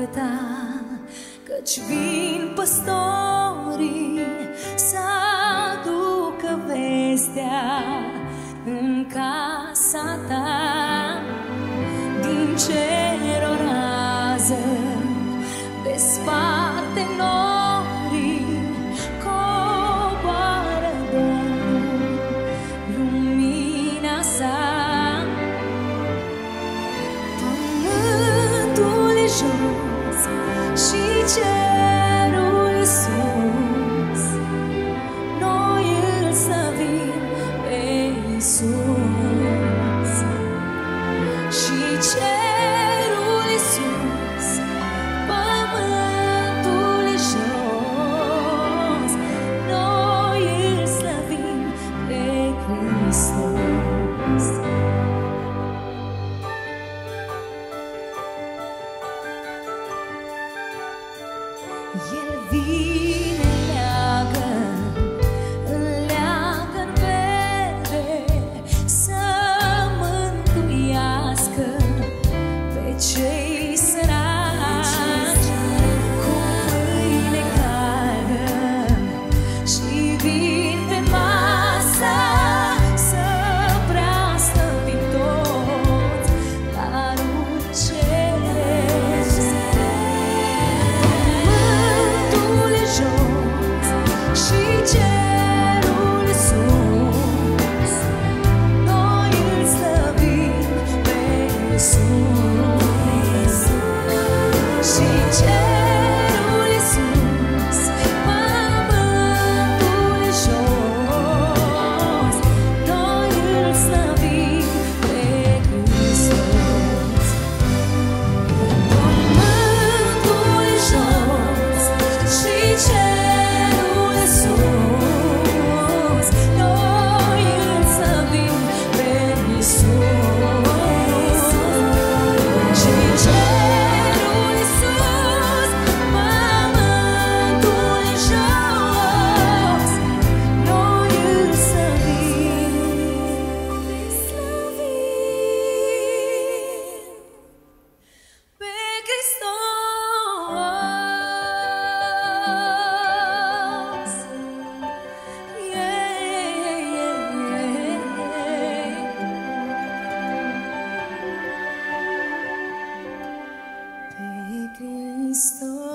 ta, căci vin păstorii să aducă vestea în casa ta. Din cer o rază desparte norii, coboară Domnul lumina sa. Pământul e jos și cerul sus, noi îl slăvim pe Iisus. Și cerul e sus, pământul e jos, noi îl slăvim pe Hristos. El vine, leagă-n verde, să mântuiască pe cei săraci, cu pâine caldă și vin pe masă, să preaslăvim toți darul ceresc. Pământul e jos și cerul e sus, noi îl slăvim pe Iisus. Și cerul e sus, pământul e jos, noi îl slăvim pe Hristos. Pământul e jos și cerul e sus, noi îl slăvim pe Iisus. Și cerul e sus, pământul e jos, noi îl slăvim pe Hristos. Pe Hristos.